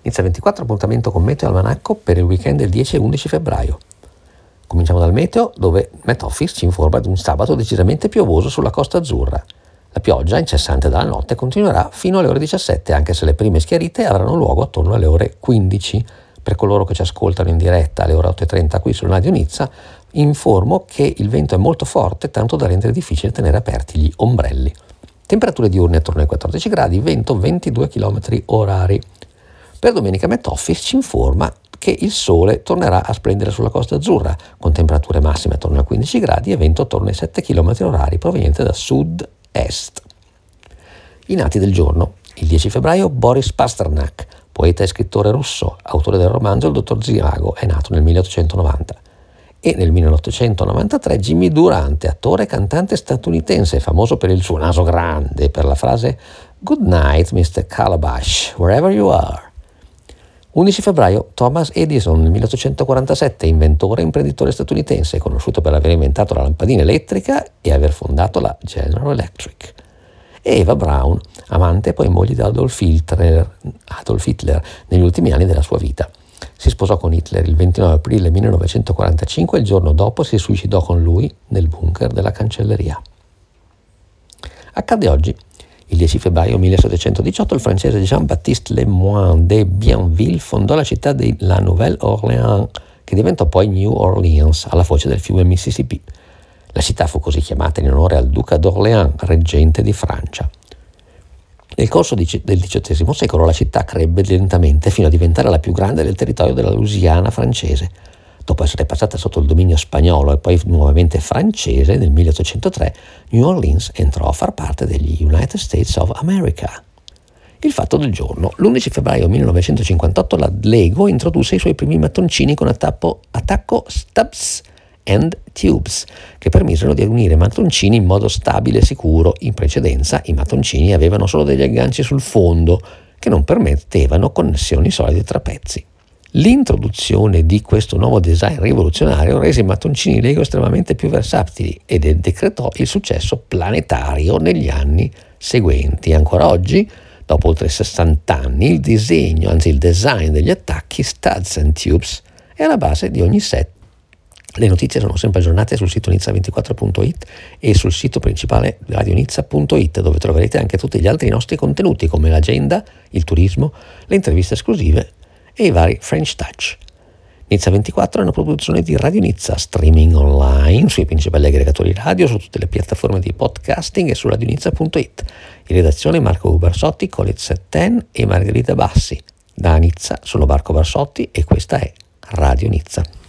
Nizza 24, appuntamento con Meteo Almanacco per il weekend del 10 e 11 febbraio. Cominciamo dal meteo, dove Met Office ci informa di un sabato decisamente piovoso sulla Costa Azzurra. La pioggia, incessante dalla notte, continuerà fino alle ore 17, anche se le prime schiarite avranno luogo attorno alle ore 15. Per coloro che ci ascoltano in diretta alle ore 8:30 qui su Radio Nizza, informo che il vento è molto forte, tanto da rendere difficile tenere aperti gli ombrelli. Temperature diurne attorno ai 14 gradi, vento 22 km orari. Per domenica Met Office ci informa che il sole tornerà a splendere sulla Costa Azzurra, con temperature massime attorno ai 15 gradi e vento attorno ai 7 km orari proveniente da sud-est. I nati del giorno. Il 10 febbraio Boris Pasternak, poeta e scrittore russo, autore del romanzo Il dottor Zivago, è nato nel 1890. E nel 1893 Jimmy Durante, attore e cantante statunitense, famoso per il suo naso grande, per la frase "Good night, Mr. Calabash, wherever you are". 11 febbraio Thomas Edison, nel 1847, inventore e imprenditore statunitense, conosciuto per aver inventato la lampadina elettrica e aver fondato la General Electric. E Eva Braun, amante e poi moglie di Adolf Hitler negli ultimi anni della sua vita. Si sposò con Hitler il 29 aprile 1945 e il giorno dopo si suicidò con lui nel bunker della cancelleria. Accade oggi. Il 10 febbraio 1718 il francese Jean-Baptiste Lemoyne de Bienville fondò la città di La Nouvelle-Orléans, che diventò poi New Orleans, alla foce del fiume Mississippi. La città fu così chiamata in onore al duca d'Orléans, reggente di Francia. Nel corso del XVIII secolo la città crebbe lentamente fino a diventare la più grande del territorio della Louisiana francese. Dopo essere passata sotto il dominio spagnolo e poi nuovamente francese, nel 1803 New Orleans entrò a far parte degli United States of America. Il fatto del giorno. L'11 febbraio 1958 la Lego introdusse i suoi primi mattoncini con attacco Stubbs and Tubes, che permisero di unire mattoncini in modo stabile e sicuro. In precedenza i mattoncini avevano solo degli agganci sul fondo che non permettevano connessioni solide tra pezzi. L'introduzione di questo nuovo design rivoluzionario rese i mattoncini Lego estremamente più versatili ed decretò il successo planetario negli anni seguenti. Ancora oggi, dopo oltre 60 anni, il design degli attacchi Studs and Tubes è alla base di ogni set. Le notizie sono sempre aggiornate sul sito nizza24.it e sul sito principale radionizza.it, dove troverete anche tutti gli altri nostri contenuti come l'agenda, il turismo, le interviste esclusive e i vari French Touch. Nizza 24 è una produzione di Radio Nizza, streaming online sui principali aggregatori radio, su tutte le piattaforme di podcasting e su radionizza.it. In redazione Marco Barsotti, Colette Setten e Margherita Bassi. Da Nizza sono Marco Barsotti e questa è Radio Nizza.